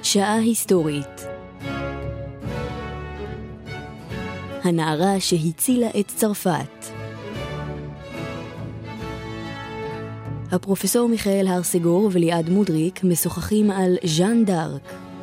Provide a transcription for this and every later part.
שעה היסטורית. הנערה שהצילה את צרפת. הפרופסור מיכאל הרסגור וליעד מודריק משוחחים על ז'אן דארק.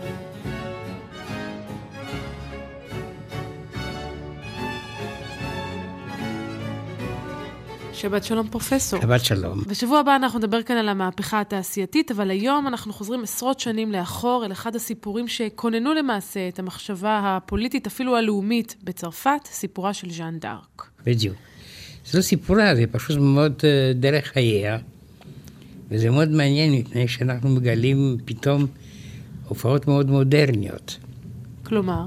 שבת שלום פרופסור. שבת שלום. בשבוע הבא אנחנו נדבר כאן על המהפכה התעשייתית, אבל היום אנחנו חוזרים עשרות שנים לאחור אל אחד הסיפורים שכוננו למעשה את המחשבה הפוליטית, אפילו הלאומית בצרפת, סיפורה של ז'אן דארק. בדיוק. זה לא סיפורה, זה פשוט מאוד דרך חייה, וזה מאוד מעניין מפני שאנחנו מגלים פתאום הופעות מאוד מודרניות. כלומר,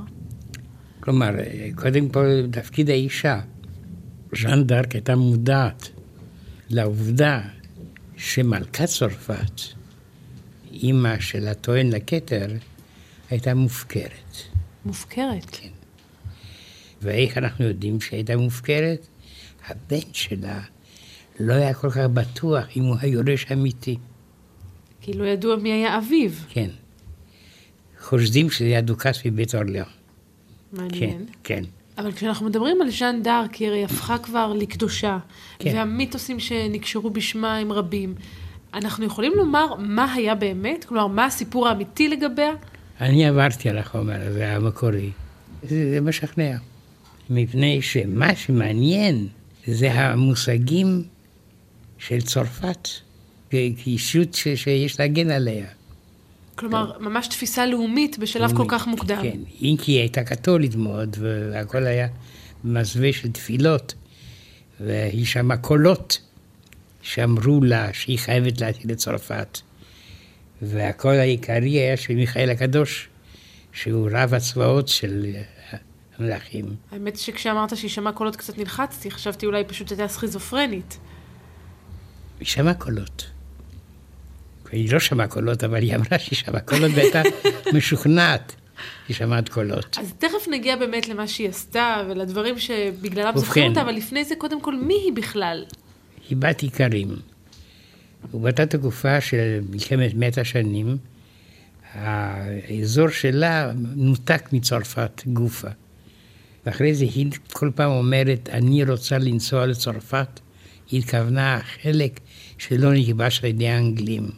קודם כל תפקיד האישה. ז'אן דארק הייתה מודעת לעובדה שמלכת צרפת, אמא של הטוען לכתר, הייתה מופקרת. מופקרת? כן. ואיך אנחנו יודעים שהייתה מופקרת? הבן שלה לא היה כל כך בטוח אם הוא היורש אמיתי. כי לא ידוע מי היה אביו. כן. חושדים שזה היה דוכס מבית אורליאן. מעניין. כן. אבל כשאנחנו מדברים על ז'אן דארק, היא הרי הפכה כבר לקדושה, כן. והמיתוסים שנקשרו בשמה הם רבים. אנחנו יכולים לומר מה היה באמת? כלומר, מה הסיפור האמיתי לגביה? אני עברתי על החומר הזה, המקורי. זה משכנע. מפני שמה שמעניין זה המושגים של צרפת, כאישות שיש להגן עליה. כלומר, ממש תפיסה לאומית בשלב כל כך מוקדם. כן, אם כי היא הייתה קתולית מאוד, והכל היה מסווה של תפילות, והיא שמעה קולות שאמרו לה שהיא חייבת להטיל לצרפת. והקול העיקרי היה של מיכאל הקדוש, שהוא רב הצבאות של המלכים. האמת שכשאמרת שהיא שמעה קולות קצת נלחצתי, חשבתי אולי פשוט הייתה סכיזופרנית. היא שמעה קולות. היא לא שמעה קולות, אבל היא אמרה שהיא שמעה קולות והייתה משוכנעת שהיא שמעת קולות. אז תכף נגיע באמת למה שהיא עשתה ולדברים שבגללם זוכרים אותה, אבל לפני זה קודם כל, מי היא בכלל? היא בת איכרים. ובאותה תקופה של מלחמת 100 השנים, האזור שלה נותק מצרפת גופה. ואחרי זה היא כל פעם אומרת, אני רוצה לנסוע לצרפת. היא התכוונה חלק שלא נכבש על ידי האנגלים.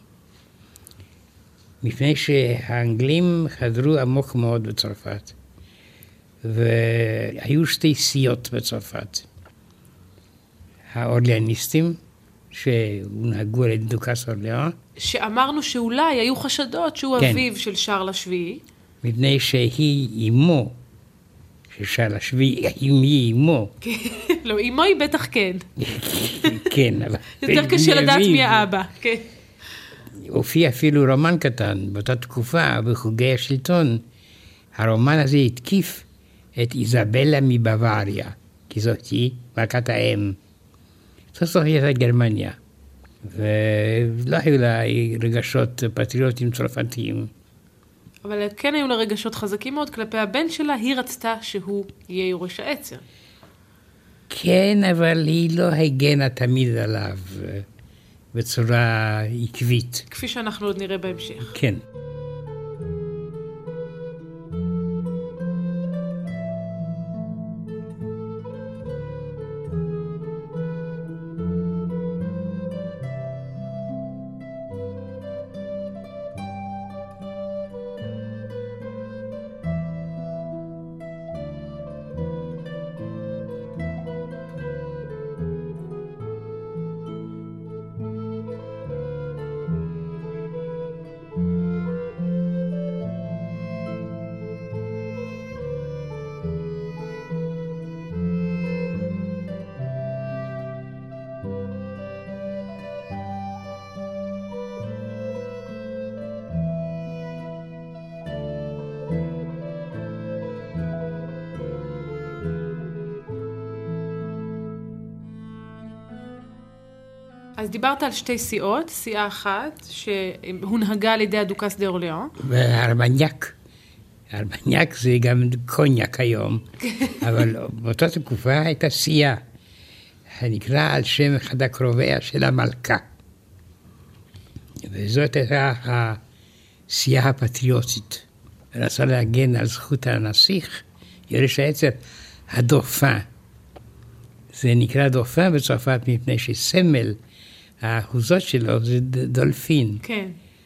מפני שהאנגלים חדרו עמוק מאוד בצרפת. והיו שתי סיעות בצרפת. האורליאניסטים, שהונהגו על ידי דוכס אורליאן. שאמרנו שאולי היו חשדות שהוא כן. אביו של שרל השביעי. מפני שהיא אמו של שרל השביעי, אם היא אמו. לא, אמו היא בטח כן. כן, אבל... יותר קשה לדעת מי האבא, כן. הופיע אפילו רומן קטן, באותה תקופה, בחוגי השלטון. הרומן הזה התקיף את איזבלה מבוואריה, כי זאת היא מלכת האם. זאת הייתה גרמניה. ולא היו לה רגשות פטריוטים צרפתיים. אבל כן היו לה רגשות חזקים מאוד כלפי הבן שלה, היא רצתה שהוא יהיה יורש העצר. כן, אבל היא לא הגנה תמיד עליו בצורה עקבית. כפי שאנחנו עוד נראה בהמשך. כן. אז דיברת על שתי סיעות, סיעה אחת שהונהגה על ידי הדוכס דה אורליאן. והארמניאק. הארמניאק זה גם קוניאק היום, אבל באותה תקופה הייתה סיעה, הנקרא על שם אחד הקרוביה של המלכה. וזאת הייתה הסיעה הפטריוטית. ורצה להגן על זכות הנסיך, יורש העצר, הדופן. זה נקרא דופן בצרפת מפני שסמל האחוזות שלו זה דולפין. כן.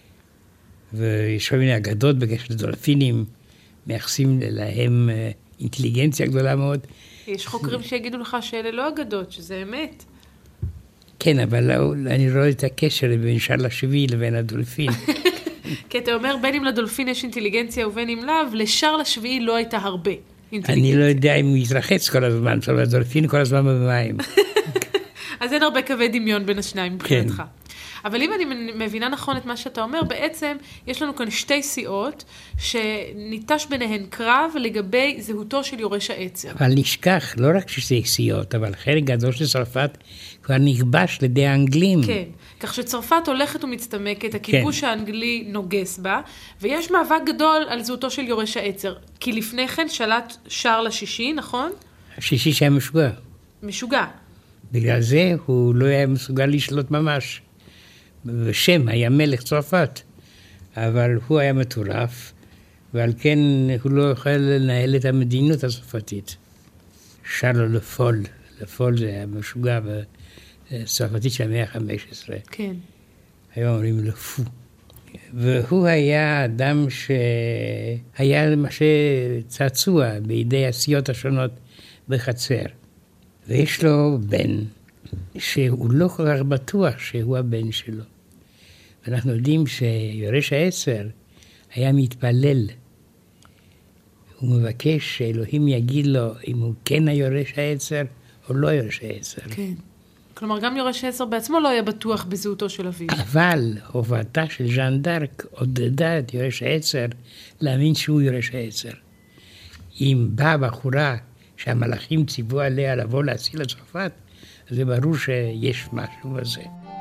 ויש כל מיני אגדות בקשר לדולפינים, מייחסים להם אינטליגנציה גדולה מאוד. יש חוקרים שיגידו לך שאלה לא אגדות, שזה אמת. כן, אבל אני רואה את הקשר בין שרל השביעי לבין הדולפין. כי אתה אומר, בין אם לדולפין יש אינטליגנציה ובין אם לאו, לשרל השביעי לא הייתה הרבה אינטליגנציה. אני לא יודע אם הוא יתרחץ כל הזמן, אבל הדולפין כל הזמן במים. אז אין הרבה קווי דמיון בין השניים מבחינתך. אבל אם אני מבינה נכון את מה שאתה אומר, בעצם יש לנו כאן שתי סיעות שניטש ביניהן קרב לגבי זהותו של יורש העצר. אבל נשכח, לא רק שתי סיעות, אבל חלק גדול של צרפת כבר נכבש לידי האנגלים. כן, כך שצרפת הולכת ומצטמקת, הכיבוש האנגלי נוגס בה, ויש מאבק גדול על זהותו של יורש העצר. כי לפני כן שלט שרל השישי, נכון? השישי שהיה משוגע. משוגע. בגלל זה הוא לא היה מסוגל לשלוט ממש. ושם היה מלך צרפת, אבל הוא היה מטורף, ועל כן הוא לא יכול לנהל את המדינות הצרפתית. שרל לפול, לפול זה היה משוגע בצרפתית של המאה ה-15. כן. היום אומרים לפו. והוא היה אדם שהיה למשל צעצוע בידי הסיעות השונות בחצר. ויש לו בן שהוא לא כל כך בטוח שהוא הבן שלו. ואנחנו יודעים שיורש העצר היה מתפלל. הוא מבקש שאלוהים יגיד לו אם הוא כן היורש העצר או לא יורש העצר. כן. כלומר, גם יורש העצר בעצמו לא היה בטוח בזהותו של אביו. אבל הובלתה של ז'אן דארק עודדה את יורש העצר להאמין שהוא יורש העצר. אם באה בחורה שהמלאכים ציוו עליה לבוא להציל את צרפת, זה ברור שיש משהו בזה.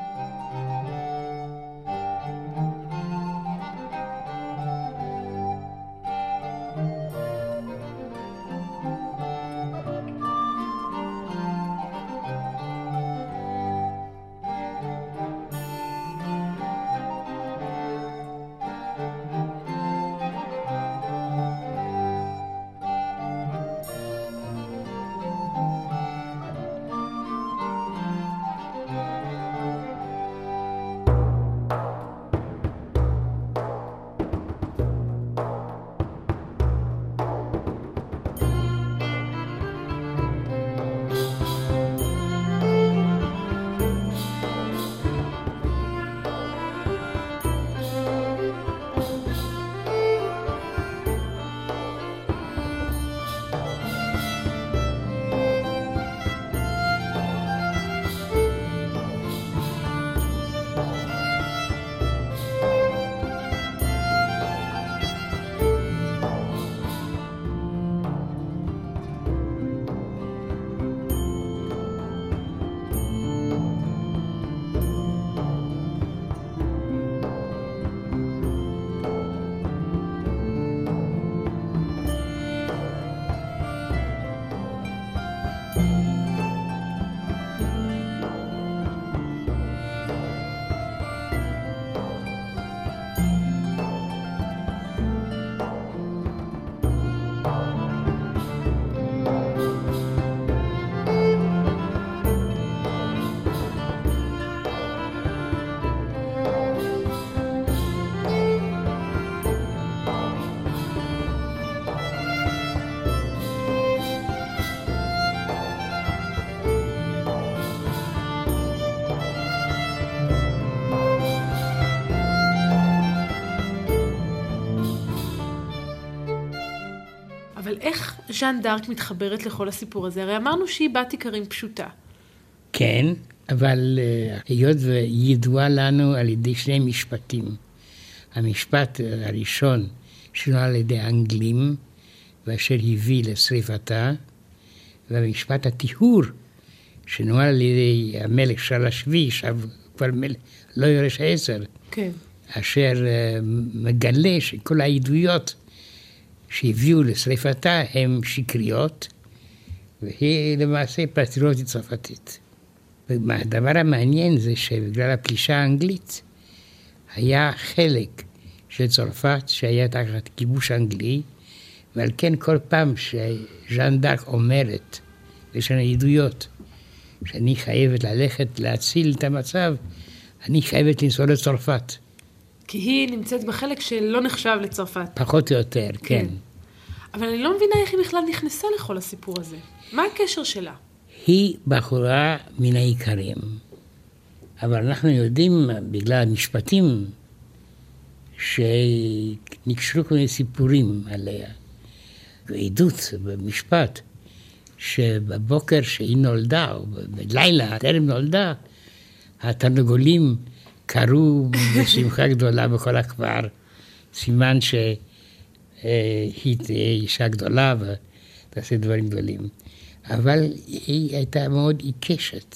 אבל איך ז'אן דארק מתחברת לכל הסיפור הזה? הרי אמרנו שהיא בת איכרים פשוטה. כן, אבל היות וידועה לנו על ידי שני משפטים. המשפט הראשון שנועד על ידי האנגלים, ואשר הביא לשריפתה, והמשפט הטיהור שנועד על ידי המלך שרל השביעי, כבר לא יורש העצר, כן. אשר מגלה שכל העדויות שהביאו לשריפתה הן שקריות, והיא למעשה פטריוטית צרפתית. והדבר המעניין זה שבגלל הפלישה האנגלית היה חלק של צרפת, שהיה תחת כיבוש אנגלי, ועל כן כל פעם שז'אן דארק אומרת, יש לנו עדויות, שאני חייבת ללכת להציל את המצב, אני חייבת לנסוע לצרפת. כי היא נמצאת בחלק שלא נחשב לצרפת. פחות או יותר, כן. אבל אני לא מבינה איך היא בכלל נכנסה לכל הסיפור הזה. מה הקשר שלה? היא בחורה מן העיקרים. אבל אנחנו יודעים, בגלל המשפטים, שנקשרו כל מיני סיפורים עליה. עדות במשפט, שבבוקר שהיא נולדה, או בלילה, טרם נולדה, התרנגולים קראו בשמחה גדולה בכל הכפר, סימן שהיא תהיה אישה גדולה ותעשה דברים גדולים. אבל היא הייתה מאוד עיקשת,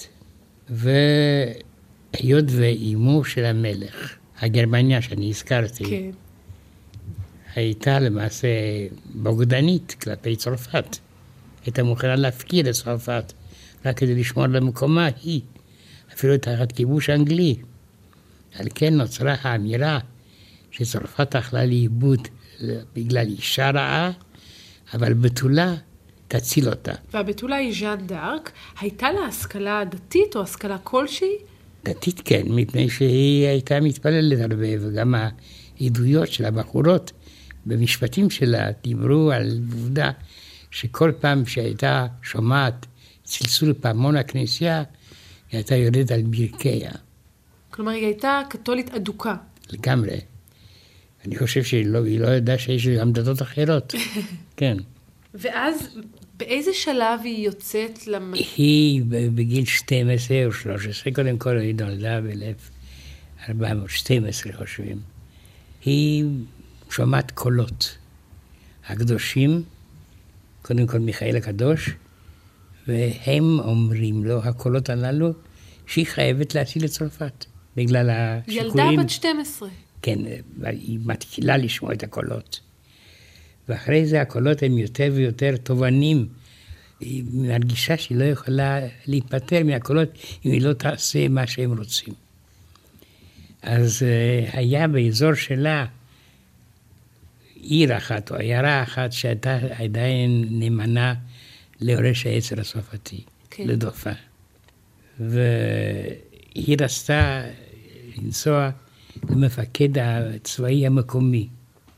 והיות ואימו של המלך, הגרמניה שאני הזכרתי, כן. הייתה למעשה בוגדנית כלפי צרפת. הייתה מוכנה להפקיר את צרפת, רק כדי לשמור למקומה היא, אפילו תחת כיבוש אנגלי. על כן נוצרה האמירה שצרפת אכלה לאיבוד בגלל אישה רעה, אבל בתולה תציל אותה. והבתולה היא ז'אן דארק. הייתה לה השכלה דתית או השכלה כלשהי? דתית כן, מפני שהיא הייתה מתפללת הרבה, וגם העדויות של הבחורות במשפטים שלה דיברו על עובדה שכל פעם שהייתה שומעת צלצול פעמון הכנסייה, היא הייתה יורדת על ברכיה. כלומר, היא הייתה קתולית אדוקה. לגמרי. אני חושב שהיא לא ידעה שיש גם דתות אחרות. כן. ואז באיזה שלב היא יוצאת היא בגיל 12 או 13, קודם כל היא נולדה ב-1412 חושבים. היא שומעת קולות. הקדושים, קודם כל מיכאל הקדוש, והם אומרים לו, הקולות הללו, שהיא חייבת להציל את צרפת, בגלל השיקולים. ילדה בת 12. כן, היא מתחילה לשמוע את הקולות. ואחרי זה הקולות הם יותר ויותר תובנים. היא מרגישה שהיא לא יכולה להיפטר מהקולות אם היא לא תעשה מה שהם רוצים. אז היה באזור שלה עיר אחת או עיירה אחת שהייתה עדיין נאמנה להורש העצר הצרפתי, כן. לדופה. והיא רצתה לנסוע למפקד הצבאי המקומי,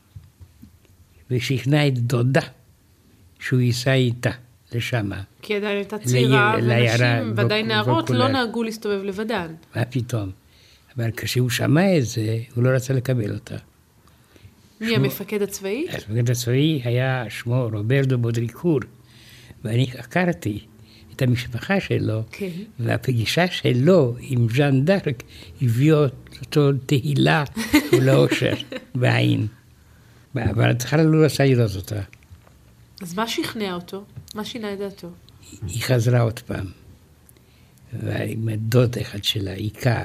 ושכנע את דודה שהוא ייסע איתה לשם. כי עדיין הייתה צעירה, ונשים, ודאי נערות, לא נהגו להסתובב לבדן. מה פתאום? אבל כשהוא שמע את זה, הוא לא רצה לקבל אותה. מי המפקד הצבאי? המפקד הצבאי היה שמו רוברטו בודריקור, ואני הכרתי את המשפחה שלו, כן. והפגישה שלו עם ז'אן דארק הביאו אותו תהילה ולאושר בעין. אבל התחלה לא רצה לראות אותה. אז מה שכנע אותו? מה שינה את דעתו? היא חזרה עוד פעם, ועם דוד אחד שלה, עיקר.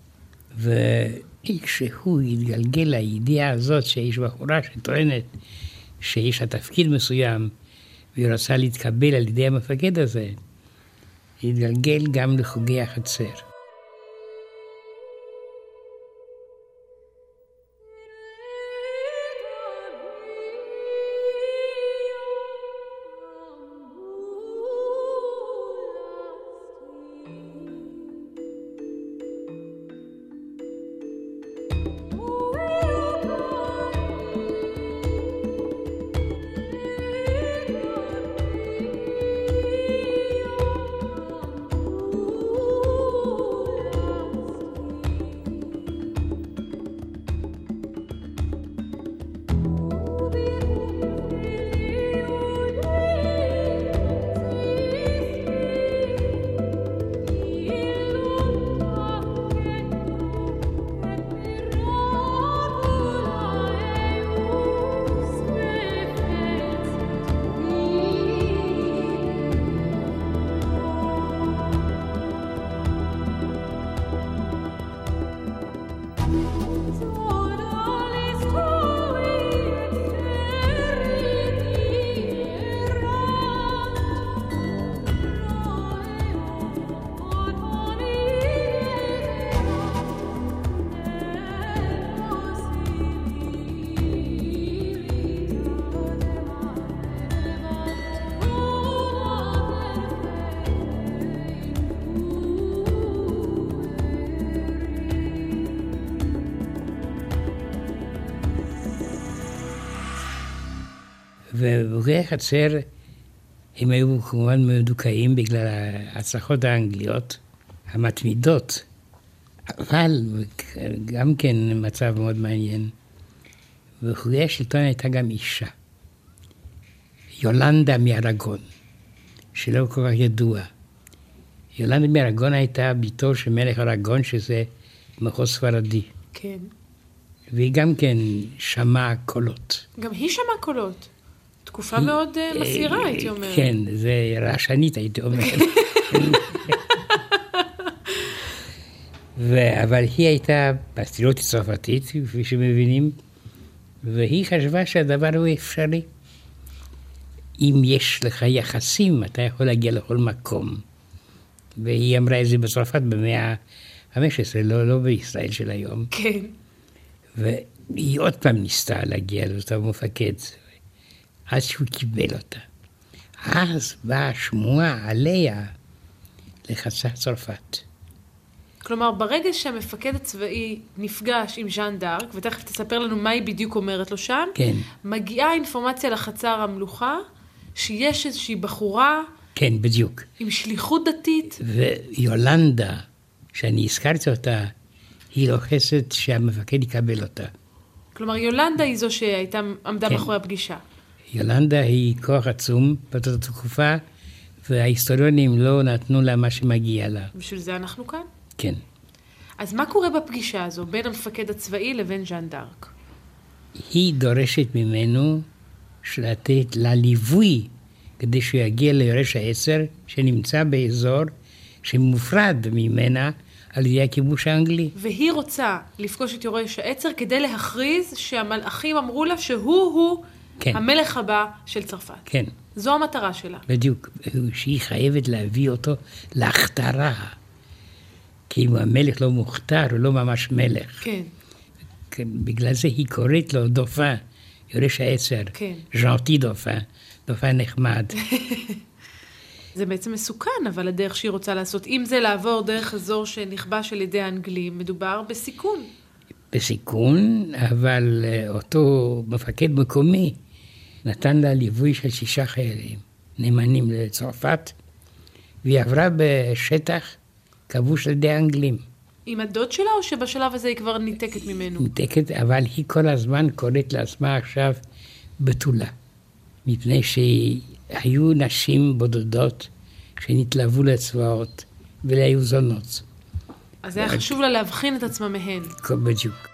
וכשהוא התגלגל לידיעה הזאת שיש בחורה שטוענת שיש לה תפקיד מסוים, והיא רוצה להתקבל על ידי המפקד הזה, התגלגל גם לחוגי החצר. ובוגרי החצר הם היו כמובן מדוכאים בגלל ההצלחות האנגליות המתמידות, אבל גם כן מצב מאוד מעניין. בחוגי השלטון הייתה גם אישה, יולנדה מארגון, שלא כל כך ידוע. יולנדה מארגון הייתה ביתו של מלך ארגון, שזה מחוז ספרדי. כן. והיא גם כן שמעה קולות. גם היא שמעה קולות. תקופה מאוד מסעירה, הייתי אומרת. כן, זה רעשנית, הייתי אומרת. אבל היא הייתה פסטילוטית צרפתית, כפי שמבינים, והיא חשבה שהדבר הוא אפשרי. אם יש לך יחסים, אתה יכול להגיע לכל מקום. והיא אמרה את זה בצרפת במאה ה-15, לא בישראל של היום. כן. והיא עוד פעם ניסתה להגיע לאותו מפקד, עד שהוא קיבל אותה. אז באה שמועה עליה לחצה צרפת. כלומר, ברגע שהמפקד הצבאי נפגש עם ז'אן דארק, ותכף תספר לנו מה היא בדיוק אומרת לו שם, כן. מגיעה אינפורמציה לחצר המלוכה, שיש איזושהי בחורה, כן, בדיוק. עם שליחות דתית. ויולנדה, שאני הזכרתי אותה, היא לוחצת שהמפקד יקבל אותה. כלומר, יולנדה היא זו שעמדה כן. מאחורי הפגישה. יולנדה היא כוח עצום באותה תקופה, וההיסטוריונים לא נתנו לה מה שמגיע לה. בשביל זה אנחנו כאן. כן. אז מה קורה בפגישה הזו בין המפקד הצבאי לבין ז'אן דארק? היא דורשת ממנו לתת לה ליווי, כדי שהוא יגיע ליורש העצר, שנמצא באזור שמופרד ממנה על ידי הכיבוש האנגלי. והיא רוצה לפגוש את יורש העצר כדי להכריז שהמלאכים אמרו לה שהוא כן. המלך הבא של צרפת. כן. זו המטרה שלה. בדיוק. שהיא חייבת להביא אותו להכתרה. כי אם המלך לא מוכתר, הוא לא ממש מלך. כן. בגלל זה היא קוראת לו דופן, יורש העצר. כן. ז'אנטי דופן, דופן נחמד. זה בעצם מסוכן, אבל הדרך שהיא רוצה לעשות, אם זה לעבור דרך אזור שנכבש על ידי האנגלים, מדובר בסיכון. בסיכון, אבל אותו מפקד מקומי נתן לה ליווי של 6 חיילים, נאמנים לצרפת, והיא עברה בשטח כבוש על ידי האנגלים. עם הדוד שלה, או שבשלב הזה היא כבר ניתקת ממנו? ניתקת, אבל היא כל הזמן קוראת לעצמה עכשיו בתולה. מפני שהיו נשים בודדות שנתלוו לצבאות והיו זונות. אז היה חשוב לה להבחין את עצמה מהן. בדיוק.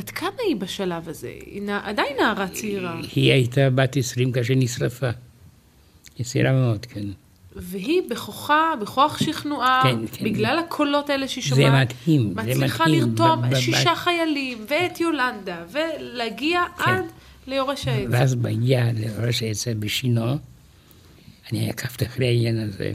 בת כמה היא בשלב הזה? היא עדיין נערה צעירה. היא הייתה בת 20 כאשר נשרפה. היא צעירה מאוד, כן. והיא בכוח שכנועה, כן. בגלל הקולות האלה שהיא שומעת. זה מדהים. מצליחה לרתום 6 חיילים ואת יולנדה, ולהגיע עד ליורש העצר. ואז בהגיע ליורש העצר בשינו, אני עקבתי אחרי העניין הזה.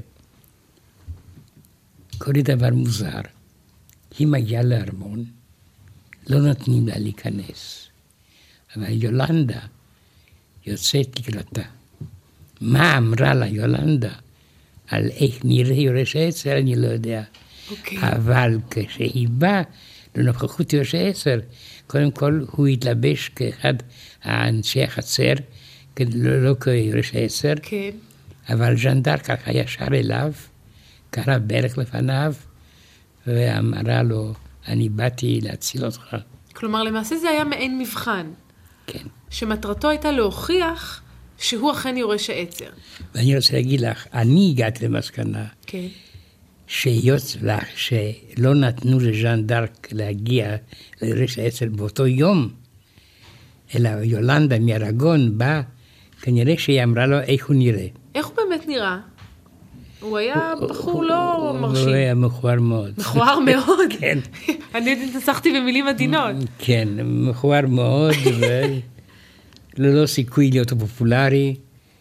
קורה דבר מוזר. היא מגיעה לארמון, לא נותנים לה להיכנס. אבל יולנדה יוצאת לקראתה. מה אמרה לה יולנדה על איך נראה יורש העצר, אני לא יודע. אבל כשהיא באה לנוכחות יורש העצר, קודם כל הוא התלבש כאחד האנשי החצר, לא כיורש העצר, כן. אבל ז'אן ד'ארק ככה ישר אליו, קרא ברך לפניו, ואמרה לו, אני באתי להציל אותך. כלומר, למעשה זה היה מעין מבחן. כן. שמטרתו הייתה להוכיח שהוא אכן יורש העצר. ואני רוצה להגיד לך, אני הגעתי למסקנה, כן. שהיות לך שלא נתנו לז'אן ד'ארק להגיע ליורש העצר באותו יום, אלא יולנדה מארגון באה, כנראה שהיא אמרה לו איך הוא נראה. איך הוא באמת נראה? הוא היה בחור לא מרשים. הוא היה מכוער מאוד. מכוער מאוד? כן. אני התנסחתי במילים עדינות. כן, מכוער מאוד, וללא סיכוי להיות פופולרי,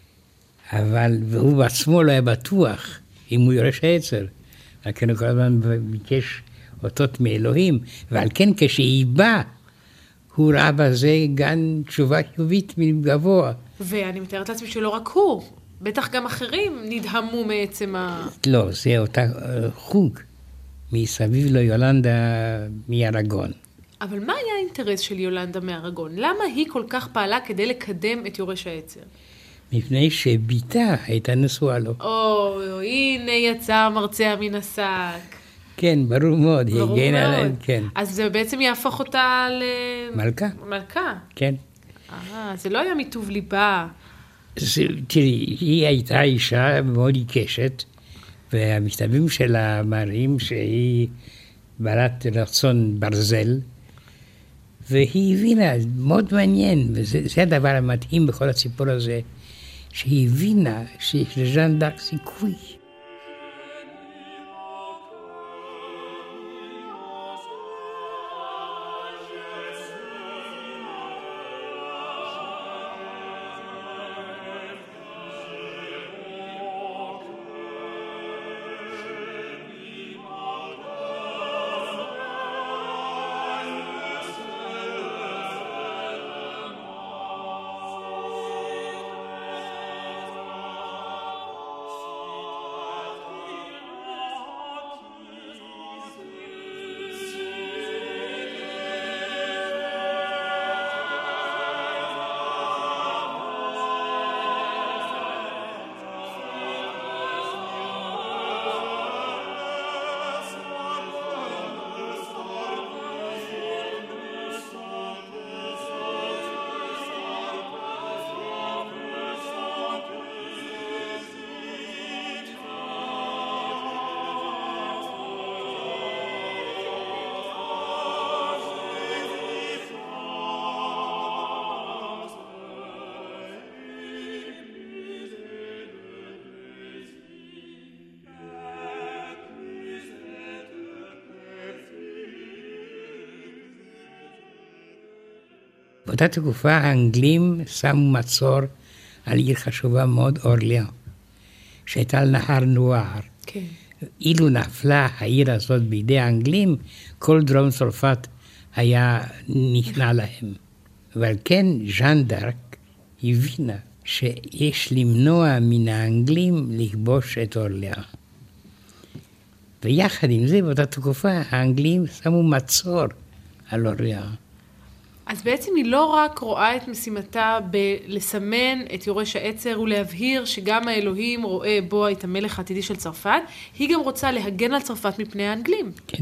והוא בעצמו לא היה בטוח אם הוא יורש העצר. לכן הוא כל הזמן ביקש אותות מאלוהים, ועל כן כשהיא באה, הוא ראה בזה גם תשובה חיובית מגבוה. ואני מתארת לעצמי שלא רק הוא, בטח גם אחרים נדהמו מעצם לא, זה אותה חוג מסביב לו יולנדה מארגון. אבל מה היה האינטרס של יולנדה מארגון? למה היא כל כך פעלה כדי לקדם את יורש העצר? מפני שביתה הייתה נשואה לו. הנה יצא מרצע מן השק. כן, ברור מאוד. היא הגנה עליהם, כן. אז זה בעצם יהפוך אותה מלכה. מלכה? כן. זה לא היה מטוב ליבה. תראי, היא הייתה אישה מאוד עיקשת, והמכתבים שלה מראים שהיא בעלת רצון ברזל, והיא הבינה, מאוד מעניין, וזה הדבר המדהים בכל הסיפור הזה, שהיא הבינה שיש לז'אן ד'ארק סיכוי. באותה תקופה האנגלים שמו מצור על עיר חשובה מאוד, אורליאן, שהייתה על נהר נואר. כן. אילו נפלה העיר הזאת בידי האנגלים, כל דרום צרפת היה נכנע להם. אבל כן, ז'אן ד'ארק הבינה שיש למנוע מן האנגלים לכבוש את אורליאן. ויחד עם זה, באותה תקופה, האנגלים שמו מצור על אורליאן. אז בעצם היא לא רק רואה את משימתה בלסמן את יורש העצר ולהבהיר שגם האלוהים רואה בו את המלך העתידי של צרפת, היא גם רוצה להגן על צרפת מפני האנגלים. כן.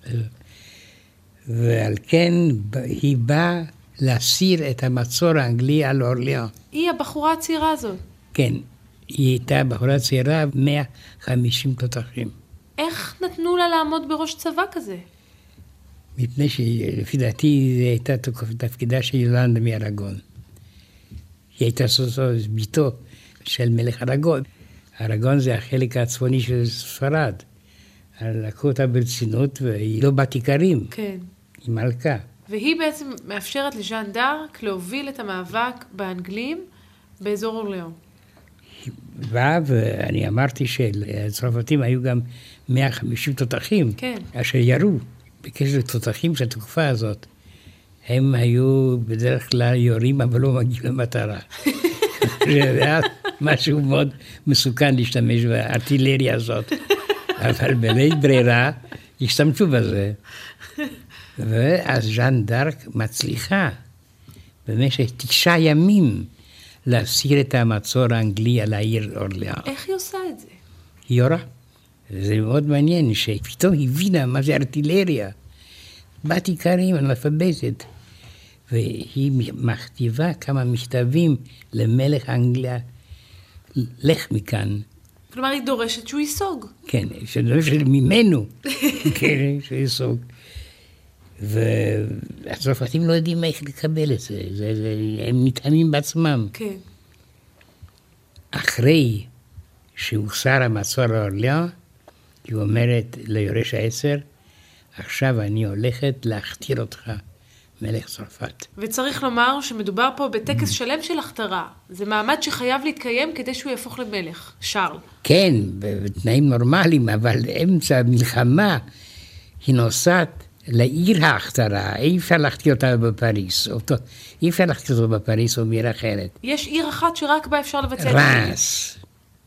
ועל כן היא באה להסיר את המצור האנגלי על אורליאן. היא הבחורה הצעירה הזאת. כן. היא הייתה בחורה צעירה, 150 תותחים. איך נתנו לה לעמוד בראש צבא כזה? מפני שלפי דעתי זה הייתה תפקידה של יולנדה מארגון. היא הייתה ביתו של מלך ארגון. ארגון זה החלק הצפוני של ספרד. לקחו אותה ברצינות, והיא לא בת עיקרים. כן. היא מלכה. והיא בעצם מאפשרת לז'אן דארק להוביל את המאבק באנגלים באזור אורליאון. ואני אמרתי שלצרפתים היו גם 150 תותחים, כן. אשר ירו. בקשר לתותחים של התקופה הזאת, הם היו בדרך כלל יורים, אבל לא מגיעים למטרה. זה היה משהו מאוד מסוכן להשתמש בארטילריה הזאת. אבל בלית ברירה השתמשו בזה. ואז ז'אן דארק מצליחה במשך 9 ימים להסיר את המצור האנגלי על העיר אורליאון. איך היא עושה את זה? היא יורה. זה מאוד מעניין שפתאום הבינה מה זה ארטילריה. בת עיקרים, אנאלפביתית. והיא מכתיבה כמה מכתבים למלך אנגליה, לך מכאן. כלומר, היא דורשת שהוא ייסוג. כן, שדורשת ממנו, כן, שהוא ייסוג. והצרפתים לא יודעים איך לקבל את זה, הם נטעמים בעצמם. כן. אחרי שהוסר המצור על אורליאון, היא אומרת ליורש ה10, עכשיו אני הולכת להכתיר אותך, מלך צרפת. וצריך לומר שמדובר פה בטקס שלם של הכתרה. זה מעמד שחייב להתקיים כדי שהוא יהפוך למלך, שרל. כן, בתנאים נורמליים, אבל אמצע המלחמה היא נוסעת לעיר ההכתרה. אי אפשר להכתיר אותה בפריס. אי אפשר להכתיר אותה בפריס או בעיר אחרת. יש עיר אחת שרק בה אפשר לבצע את זה. רס.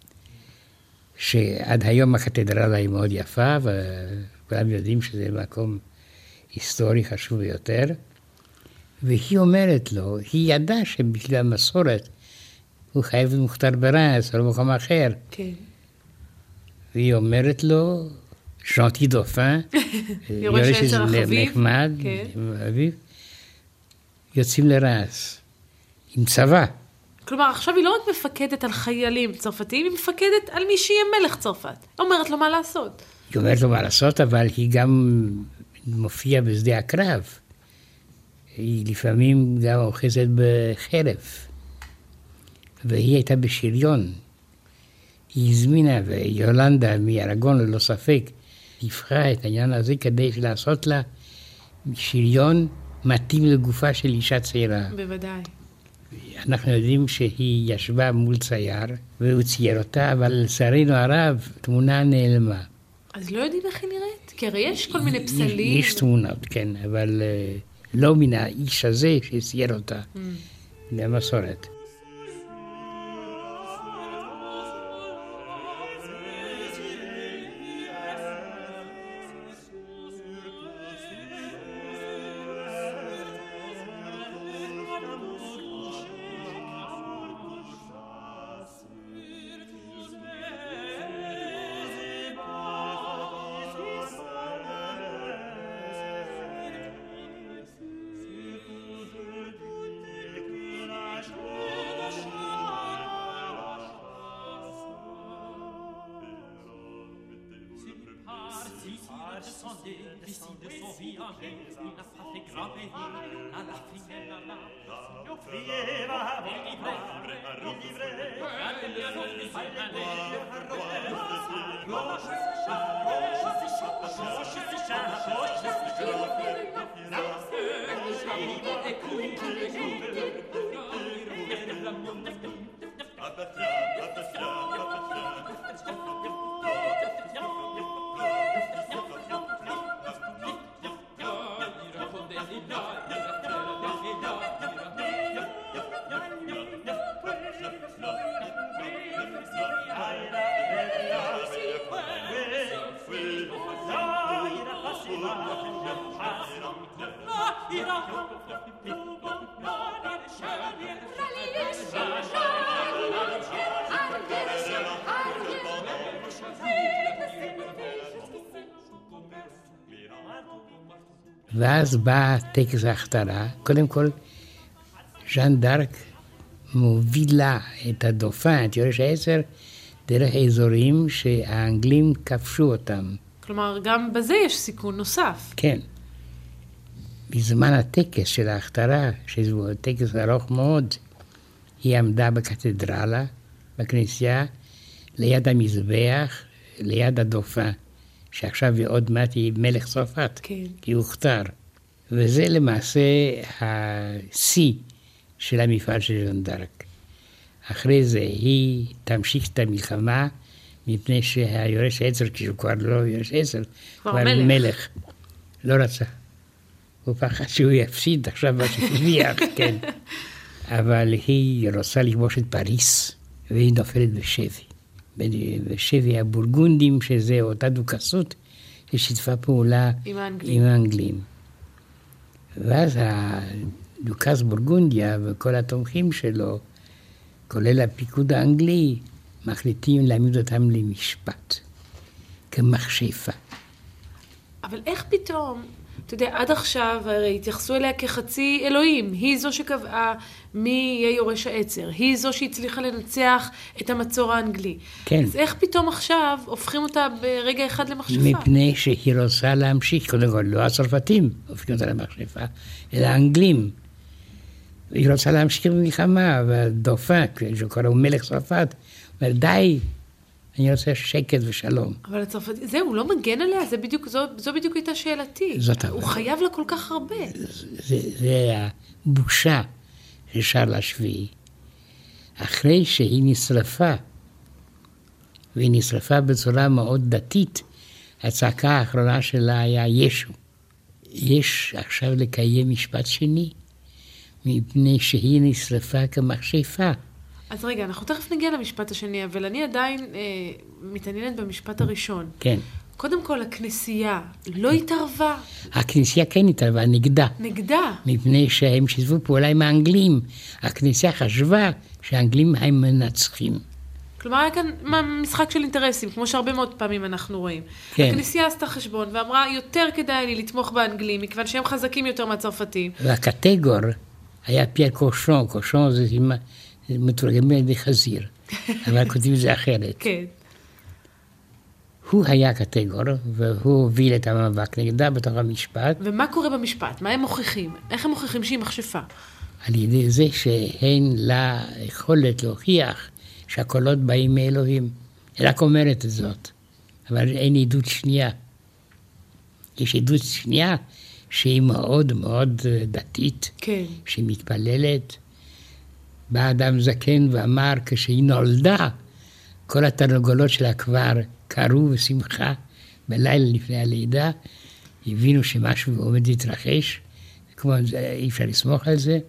שעד היום הקתדרלה היא מאוד יפה, וכולם יודעים שזה מקום היסטורי חשוב ביותר. והיא אומרת לו, היא ידעה שבשביל המסורת הוא חייב מוכתר ברס או במקום אחר. כן. והיא אומרת לו, ז'אנטי דופן, יורש ה10 החביב, נחמד, אביב, יוצאים לרס, עם צבא. כלומר, עכשיו היא לא רק מפקדת על חיילים צרפתיים, היא מפקדת על מי שיהיה מלך צרפת. אומרת לו מה לעשות. היא אומרת לו מה לעשות, אבל היא גם מופיעה בשדה הקרב. היא לפעמים גם אוחזת בחרב. והיא הייתה בשריון. היא הזמינה, ויולנדה מארגון ללא ספק, הפכה את העניין הזה כדי לעשות לה שריון מתאים לגופה של אישה צעירה. בוודאי. אנחנו יודעים שהיא ישבה מול צייר, והוא צייר אותה, אבל לצערנו הרב, תמונה נעלמה. אז לא יודעים איך היא נראית? כי הרי יש כל מיני פסלים. יש תמונות, כן, אבל לא מן האיש הזה שצייר אותה. למסורת. ואז בא טקס ההכתרה. קודם כל, ז'אן דארק מובילה את הדופן, את יורש ה10, דרך האזורים שהאנגלים כבשו אותם. כלומר, גם בזה יש סיכון נוסף. כן. בזמן הטקס של ההכתרה, שזה טקס ארוך מאוד, היא עמדה בקתדרלה, בכנסייה, ליד המזבח, ליד הדופן, שעכשיו עוד מעט היא מלך צרפת, כן. כי הוא הוכתר. וזה למעשה השיא של המפעל של ז'אן ד'ארק. אחרי זה היא תמשיך את המלחמה, מפני שהיורש העצר, כשהוא כבר לא יורש עצר, כבר מלך. לא רצה. הוא פחד שהוא יפסיד עכשיו מה שתביח, כן. אבל היא רוצה לכבוש את פריס, והיא נופלת בשבי. בשבי הבורגונדים, שזה אותה דוכסות, ששיתפה פעולה עם האנגלים. ואז הדוכס בורגונדיה וכל התומכים שלו, כולל הפיקוד האנגלי, מחליטים להעמיד אותם למשפט, כמכשפה. אבל איך פתאום, אתה יודע, עד עכשיו הרי התייחסו אליה כחצי אלוהים, היא זו שקבעה מי יהיה יורש העצר, היא זו שהצליחה לנצח את המצור האנגלי. כן. אז איך פתאום עכשיו הופכים אותה ברגע אחד למכשפה? מפני שהיא רוצה להמשיך, קודם כל, לא הצרפתים הופכים אותה למכשפה, אלא האנגלים. היא רוצה להמשיך במלחמה, והדופן, כשקורא הוא מלך צרפת, אומר, די, אני רוצה שקט ושלום. אבל הצרפתי, זהו, הוא לא מגן עליה, זו בדיוק הייתה שאלתי. הוא חייב לה כל כך הרבה. זה הבושה של שרל השביעי. אחרי שהיא נשרפה, והיא נשרפה בצורה מאוד דתית, הצעקה האחרונה שלה היה ישו. יש עכשיו לקיים משפט שני, מפני שהיא נשרפה כמכשפה. אז רגע, אנחנו תכף נגיע למשפט השני, אבל אני עדיין מתעניינת במשפט הראשון. כן. קודם כל, הכנסייה לא התערבה. הכנסייה כן התערבה, נגדה. נגדה? מפני שהם שיתפו פעולה עם האנגלים. הכנסייה חשבה שהאנגלים הם מנצחים. כלומר, היה כאן משחק של אינטרסים, כמו שהרבה מאוד פעמים אנחנו רואים. כן. הכנסייה עשתה חשבון ואמרה, יותר כדאי לי לתמוך באנגלים, מכיוון שהם חזקים יותר מהצרפתים. והקטגור היה פייר קושון. קושון זה מתורגמים על ידי חזיר, אבל כותבים את זה אחרת. כן. הוא היה קטגור, והוא הוביל את המאבק נגדה בתוך המשפט. ומה קורה במשפט? מה הם מוכיחים? איך הם מוכיחים שהיא מכשפה? על ידי זה שהן לה יכולת להוכיח שהקולות באים מאלוהים. היא רק אומרת את זאת, אבל אין עדות שנייה. יש עדות שנייה שהיא מאוד מאוד דתית, כן. שהיא מתפללת. בא אדם זקן ואמר, כשהיא נולדה, כל התרנגולות שלה כבר קרו בשמחה בלילה לפני הלידה, הבינו שמשהו עומד להתרחש, כמו אי אפשר לסמוך על זה.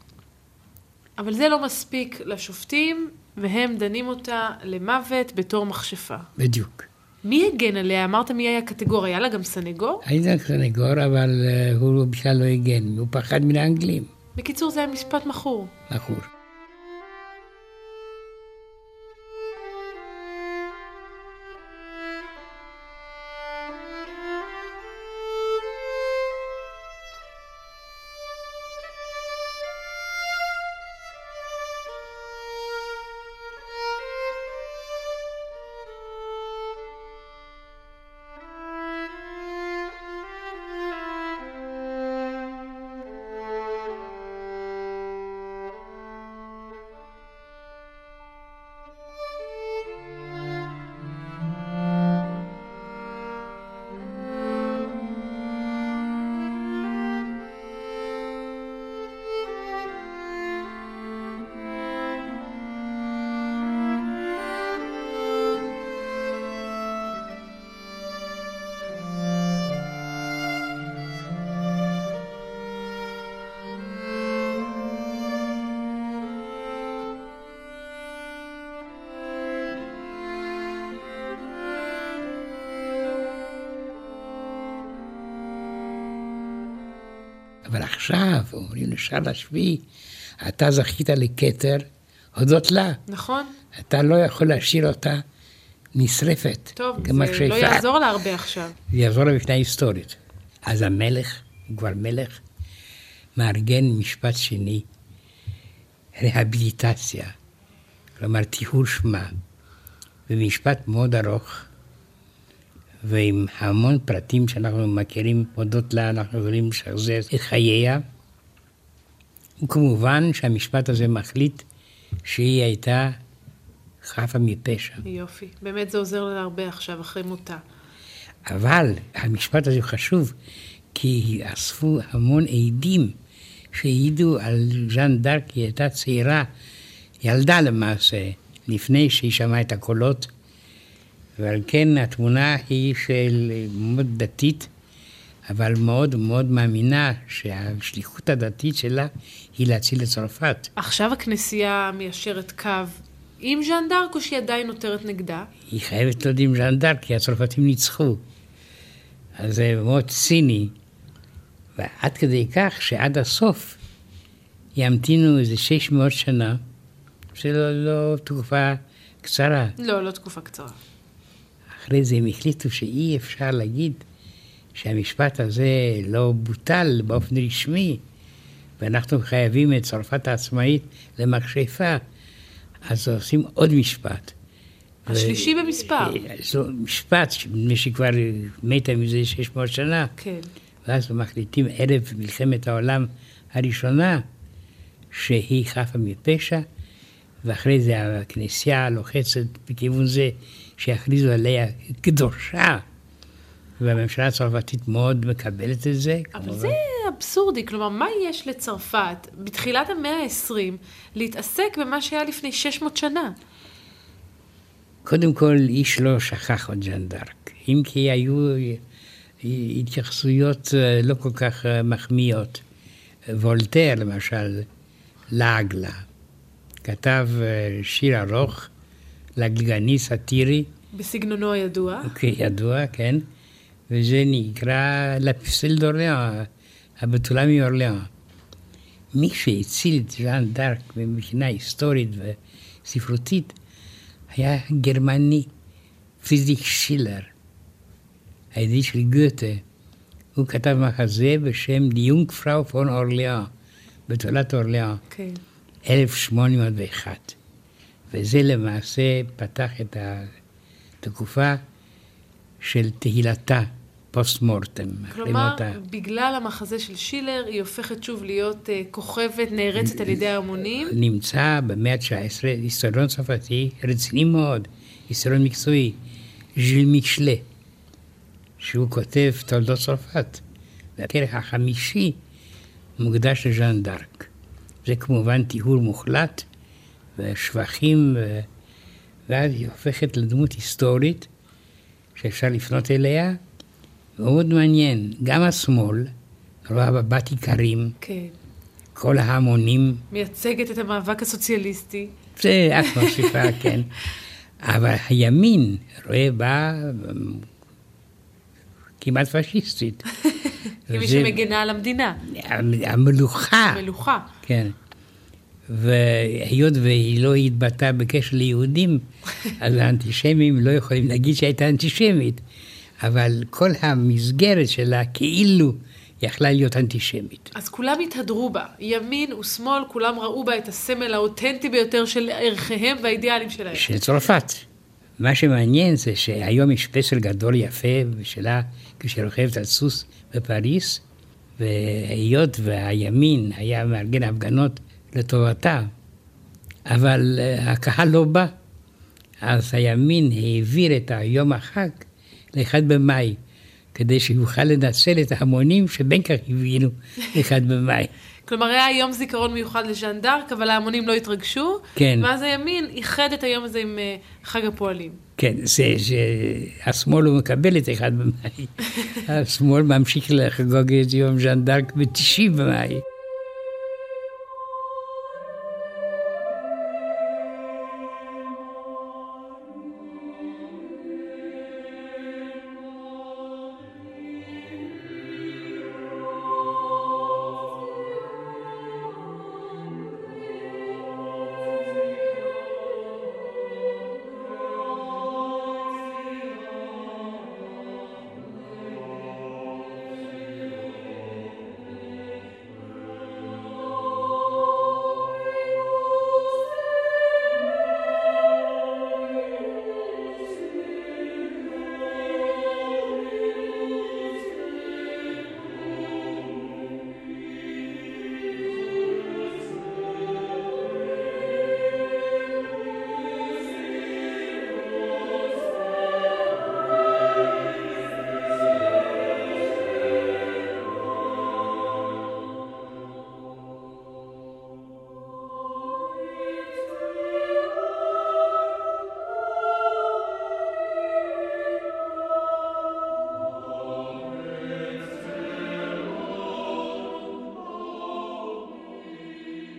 אבל זה לא מספיק לשופטים, והם דנים אותה למוות בתור מכשפה. בדיוק. מי הגן עליה? אמרת מי היה קטגור? היה לה גם סנגור? היה לה סנגור, אבל הוא בכלל לא הגן, הוא פחד מן האנגלים. בקיצור, זה היה משפט מכור. מכור. אבל עכשיו, אומרים לשרל השביעי, אתה זכית לכתר, הודות לה. נכון. אתה לא יכול להשאיר אותה נשרפת. טוב, זה לא יעזור לה הרבה עכשיו. זה יעזור לה בפני ההיסטורית. אז המלך, הוא כבר מלך, מארגן משפט שני, רהביליטציה, כלומר טיהור שמה, במשפט מאוד ארוך, ועם המון פרטים שאנחנו מכירים הודות לה, אנחנו יכולים לשחזר את חייה. וכמובן שהמשפט הזה מחליט שהיא הייתה חפה מפשע. יופי. באמת זה עוזר לה הרבה עכשיו, אחרי מותה. אבל המשפט הזה חשוב, כי אספו המון עדים שהעידו על ז'אן ד'ארק. היא הייתה צעירה, ילדה למעשה, לפני שהיא שמעה את הקולות, ועל כן התמונה היא של מאוד דתית, אבל מאוד מאוד מאמינה שהשליחות הדתית שלה היא להציל את צרפת. עכשיו הכנסייה מיישרת קו עם ז'אן ד'ארק, או שהיא עדיין נותרת נגדה? היא חייבת להיות עם ז'אן ד'ארק, כי הצרפתים ניצחו. אז זה מאוד ציני. ועד כדי כך שעד הסוף ימתינו איזה 600 שנה, שלא תקופה קצרה. לא תקופה קצרה. אחרי זה הם החליטו שאי אפשר להגיד שהמשפט הזה לא בוטל באופן רשמי, ואנחנו חייבים את צרפת העצמאית למכשפה. אז עושים עוד משפט. השלישי במספר. זו משפט, מי שכבר מתה מזה 600 שנה. כן. ואז מחליטים ערב מלחמת העולם הראשונה, שהיא חפה מפשע, ואחרי זה הכנסייה לוחצת בכיוון זה, שיכריזו עליה קדושה, והממשלה הצרפתית מאוד מקבלת את זה. אבל כמובן. זה אבסורדי, כלומר, מה יש לצרפת בתחילת המאה ה-20 להתעסק במה שהיה לפני 600 שנה? קודם כל, איש לא שכח את ז'אן ד'ארק, אם כי היו התייחסויות לא כל כך מחמיאות. וולטר, למשל, לעג לה. כתב שיר ארוך, לגלגני סאטירי. בסגנונו הידוע. אוקיי, ידוע, כן. וזה נקרא לפסל דורליאן, הבתולה מאורליאן. מי שהציל את ז'אן ד'ארק מבחינה היסטורית וספרותית, היה גרמני, פרידריך שילר, הידיד של גותה. הוא כתב מחזה בשם די יונגפראו פון אורליאן, בתולת אורליאן, כן. 1801. וזה למעשה פתח את התקופה של תהילתה, פוסט מורטם. כלומר, בגלל המחזה של שילר, היא הופכת שוב להיות כוכבת, נערצת על ידי ההמונים. נמצא במאה ה-19 היסטוריון צרפתי רציני מאוד, היסטוריון מקצועי, ז'יל מישלה, שהוא כותב תולדות צרפת. והכרך החמישי מוקדש לז'אן ד'ארק. זה כמובן טיהור מוחלט ושבחים, ואז היא הופכת לדמות היסטורית שאפשר לפנות אליה. מאוד מעניין, גם השמאל רואה בבת עיקרים, כן. כל ההמונים. מייצגת את המאבק הסוציאליסטי. זה את מוסיפה, כן. אבל הימין רואה בה כמעט פשיסטית. כמי שמגנה על המדינה. המלוכה. המלוכה. כן. והיות והיא לא התבטאה בקשר ליהודים, אז האנטישמים לא יכולים להגיד שהייתה אנטישמית. אבל כל המסגרת שלה כאילו יכלה להיות אנטישמית. אז כולם התהדרו בה, ימין ושמאל, כולם ראו בה את הסמל האותנטי ביותר של ערכיהם והאידיאלים שלהם. של צרפת. מה שמעניין זה שהיום יש פסל גדול יפה שלה כשרוכבת על סוס בפריס, והיות והימין היה מארגן הפגנות לטובתה, אבל הקהל לא בא, אז הימין העביר את היום החג ל1 במאי, כדי שיוכל לנצל את ההמונים שבין כך הבינו 1 במאי. כלומר, היה יום זיכרון מיוחד לז'אן ד'ארק, אבל ההמונים לא התרגשו, כן. ואז הימין איחד את היום הזה עם חג הפועלים. כן, השמאל הוא מקבל את 1 במאי. השמאל ממשיך לחגוג את יום ז'אן ד'ארק ב9 במאי.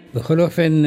בכל אופן,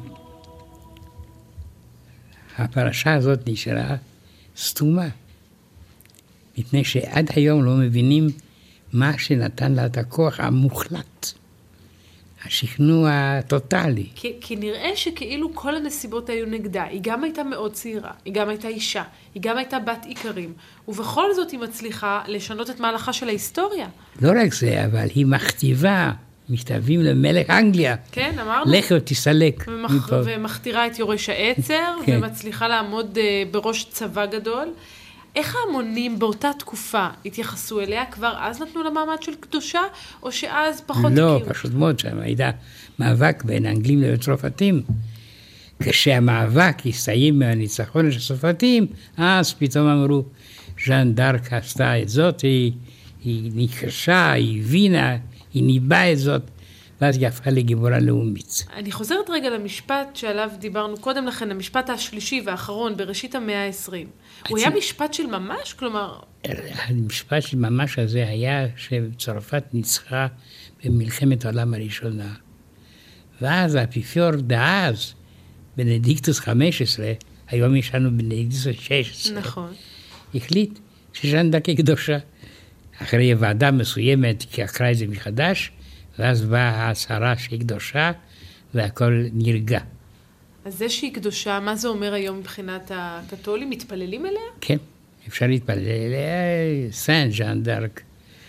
הפרשה הזאת נשארה סתומה, מפני שעד היום לא מבינים מה שנתן לה את הכוח המוחלט, השכנוע הטוטלי. כי נראה שכאילו כל הנסיבות היו נגדה. היא גם הייתה מאוד צעירה, היא גם הייתה אישה, היא גם הייתה בת עיקרים, ובכל זאת היא מצליחה לשנות את מהלכה של ההיסטוריה. לא רק זה, אבל היא מכתיבה מכתבים למלך אנגליה. כן, אמרנו. לך ותסלק. ומכתירה את יורש העצר, כן. ומצליחה לעמוד בראש צבא גדול. איך ההמונים באותה תקופה התייחסו אליה? כבר אז נתנו לה מעמד של קדושה, או שאז פחות הכירו? לא, פשוט מאוד, שם הייתה מאבק בין האנגלים לצרפתים. כשהמאבק הסתיים מהניצחון של הצרפתים, אז פתאום אמרו, ז'אן דארק עשתה את זאת, היא נקשה, היא הבינה, היא ניבאה את זאת, ואז היא הפכה לגיבורה לאומית. אני חוזרת רגע למשפט שעליו דיברנו קודם לכן, המשפט השלישי והאחרון בראשית המאה ה-20. הוא היה משפט של ממש? כלומר... המשפט של ממש הזה היה שצרפת ניצחה במלחמת העולם הראשונה. ואז האפיפיור דאז, בנדיקטוס 15, היום יש לנו בנדיקטוס 16, נכון. החליט שז'אן דארק היא קדושה. אחרי ועדה מסוימת, כי עקרה את זה מחדש, ואז באה ההצהרה שהיא קדושה, והכל נרגע. אז זה שהיא קדושה, מה זה אומר היום מבחינת הקתולים? מתפללים אליה? כן, אפשר להתפלל אליה, סן ז'אן דארק.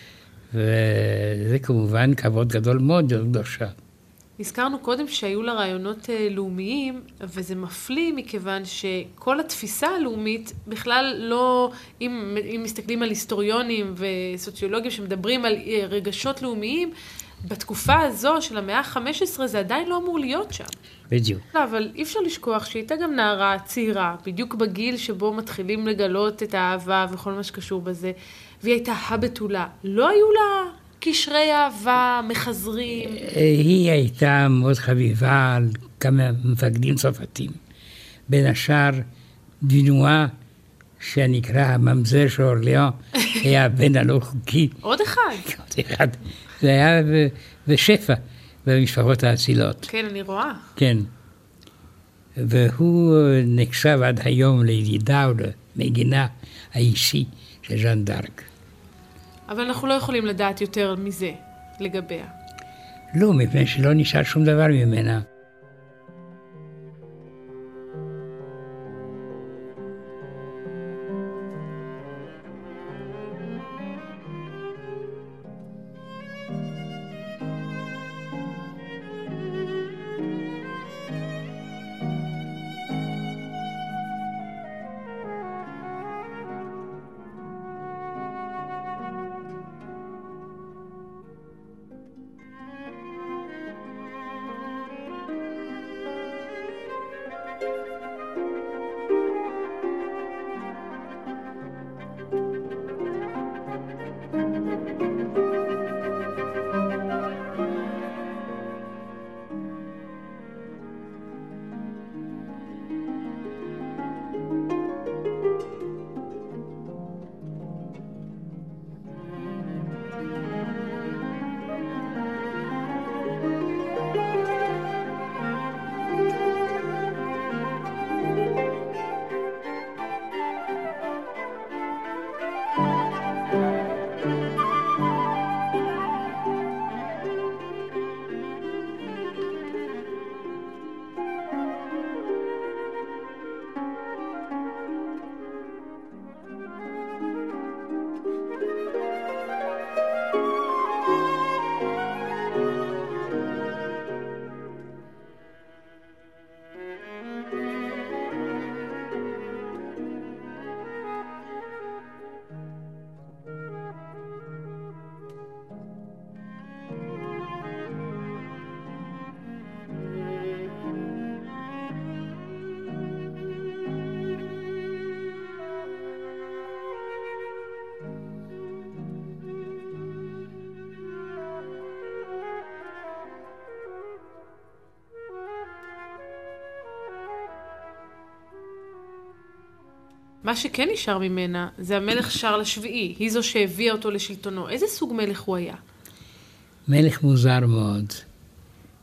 וזה כמובן כבוד גדול מאוד לקדושה. הזכרנו קודם שהיו לה רעיונות לאומיים, וזה מפליא מכיוון שכל התפיסה הלאומית בכלל לא, אם מסתכלים על היסטוריונים וסוציולוגים שמדברים על רגשות לאומיים, בתקופה הזו של המאה ה-15 זה עדיין לא אמור להיות שם. בדיוק. לא, אבל אי אפשר לשכוח שהייתה גם נערה צעירה, בדיוק בגיל שבו מתחילים לגלות את האהבה וכל מה שקשור בזה, והיא הייתה הבתולה. לא היו לה קשרי אהבה, מחזרים? היא הייתה מאוד חביבה על כמה מפקדים צרפתים. בין השאר דינואה, שנקרא הממזר של אורליאן, היה בן הלא חוקי. עוד אחד. עוד אחד. זה היה בשפע במשפחות האצילות. כן, אני רואה. כן. והוא נחשב עד היום לידידה ולמגינה האישי של ז'אן דארק. אבל אנחנו לא יכולים לדעת יותר מזה לגביה. לא, מפני שלא נשאר שום דבר ממנה. מה שכן נשאר ממנה זה המלך שרל השביעי, היא זו שהביאה אותו לשלטונו. איזה סוג מלך הוא היה? מלך מוזר מאוד.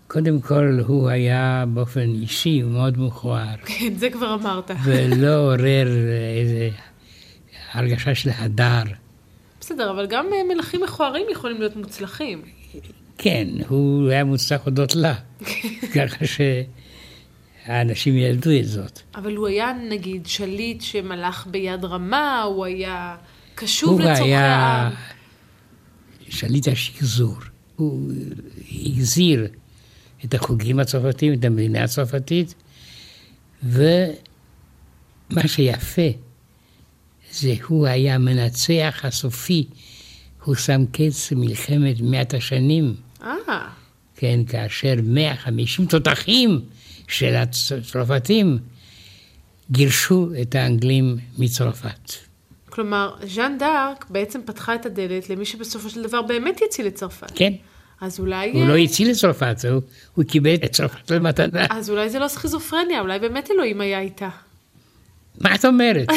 קודם כל, הוא היה באופן אישי מאוד מכוער. כן, זה כבר אמרת. ולא עורר איזו הרגשה של הדר. בסדר, אבל גם מלכים מכוערים יכולים להיות מוצלחים. כן, הוא היה מוצלח הודות לה. ככה שהאנשים ידעו את זאת. אבל הוא היה, נגיד, שליט שמלך ביד רמה, הוא היה קשוב לצורכי העם. הוא היה שליט השחזור. הוא החזיר את החוגים הצרפתיים, את המדינה הצרפתית, ומה שיפה, זה הוא היה מנצח הסופי, הוא שם קץ מלחמת 100 השנים. כן, כאשר 150 תותחים של הצרפתים גירשו את האנגלים מצרפת. כלומר, ז'אן דארק בעצם פתחה את הדלת למי שבסופו של דבר באמת יציל את צרפת. כן. אז אולי... הוא לא הציל את צרפת, הוא קיבל את צרפת למתנה. אז אולי זה לא סכיזופרניה, אולי באמת אלוהים היה איתה. מה את אומרת?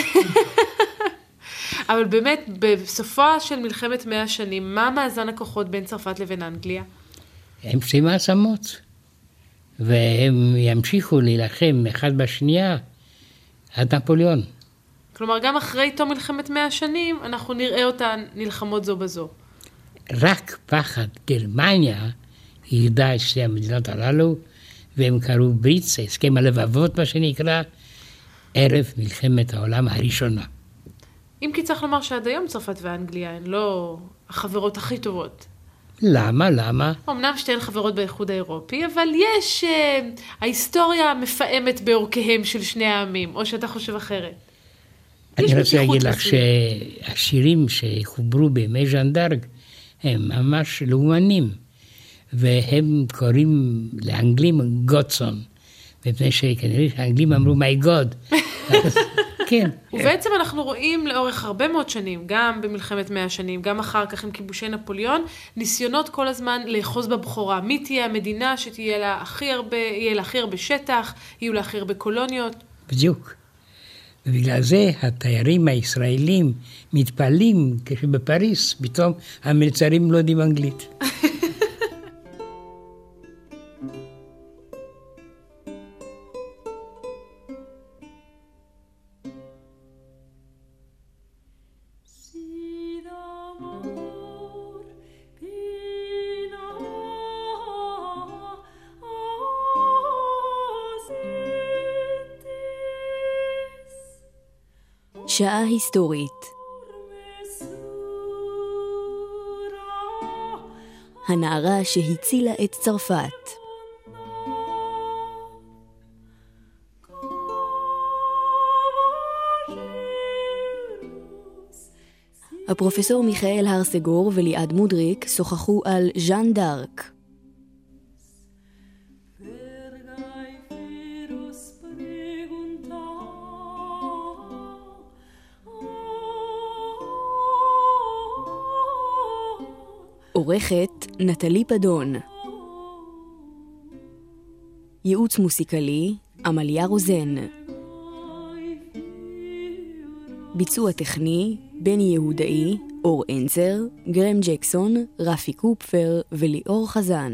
אבל באמת, בסופה של מלחמת 100 שנים, מה מאזן הכוחות בין צרפת לבין אנגליה? הם שתי מעצמות, והם ימשיכו להילחם אחד בשנייה עד נפוליאון. כלומר, גם אחרי תום מלחמת 100 שנים, אנחנו נראה אותן נלחמות זו בזו. רק פחד גרמניה ידע את שתי המדינות הללו, והם קראו ברית, הסכם הלבבות, מה שנקרא, ערב מלחמת העולם הראשונה. אם כי צריך לומר שעד היום צרפת ואנגליה הן לא החברות הכי טובות. למה? אמנם שתיהן חברות באיחוד האירופי, אבל יש ההיסטוריה מפעמת באורקיהם של שני העמים, או שאתה חושב אחרת. אני רוצה להגיד לך שהשירים שחוברו בימי ז'אן דארק הם ממש לאומנים, והם קוראים לאנגלים גודסון, מפני שכנראה האנגלים אמרו מי גוד. כן. ובעצם אנחנו רואים לאורך הרבה מאוד שנים, גם במלחמת 100 שנים, גם אחר כך עם כיבושי נפוליאון, ניסיונות כל הזמן לאחוז בבחורה. מי תהיה המדינה שתהיה לה הכי הרבה שטח, יהיו לה הכי הרבה קולוניות? בדיוק. ובגלל זה התיירים הישראלים מתפעלים כשבפריס פתאום המלצרים לא יודעים אנגלית. שעה היסטורית. הנערה שהצילה את צרפת. הפרופסור מיכאל הרסגור וליעד מודריק שוחחו על ז'אן דארק. עורכת נטלי פדון. ייעוץ מוסיקלי עמליה רוזן. ביצוע טכני בני יהודאי, אור אנצר, גרם ג'קסון, רפי קופפר וליאור חזן.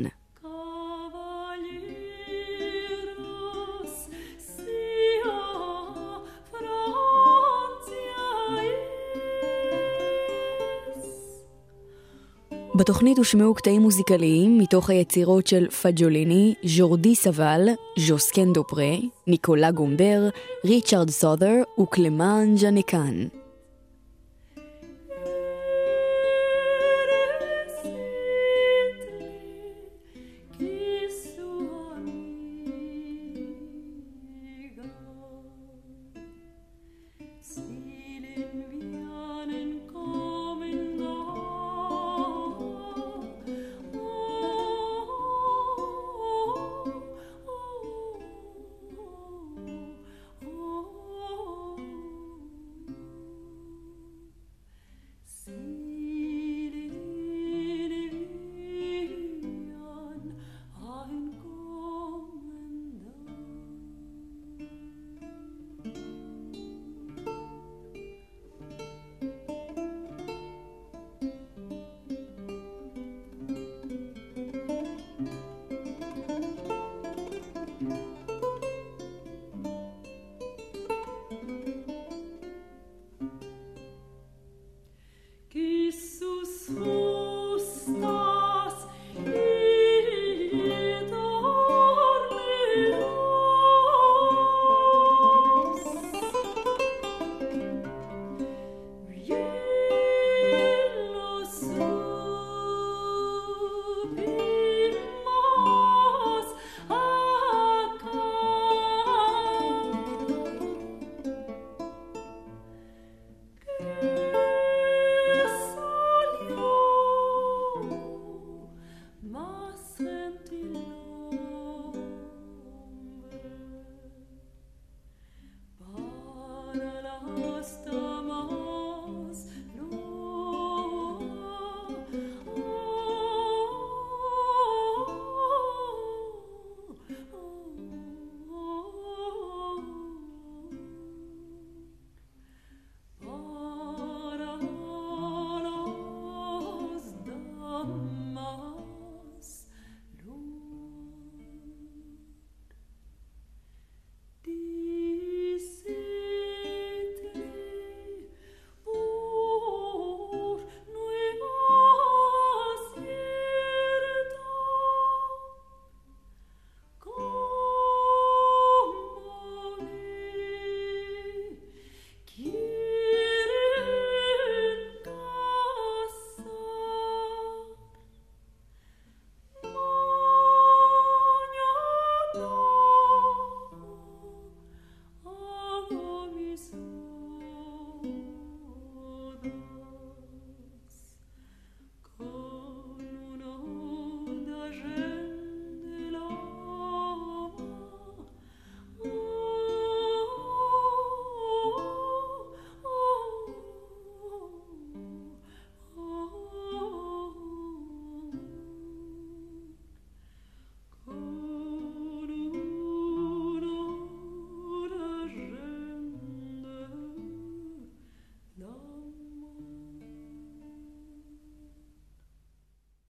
בתוכנית הושמעו קטעים מוזיקליים מתוך היצירות של פג'וליני, ז'ורדי סבל, ז'וסקן דופרה, ניקולה גומבר, ריצ'רד סותר וקלמן ג'נקן.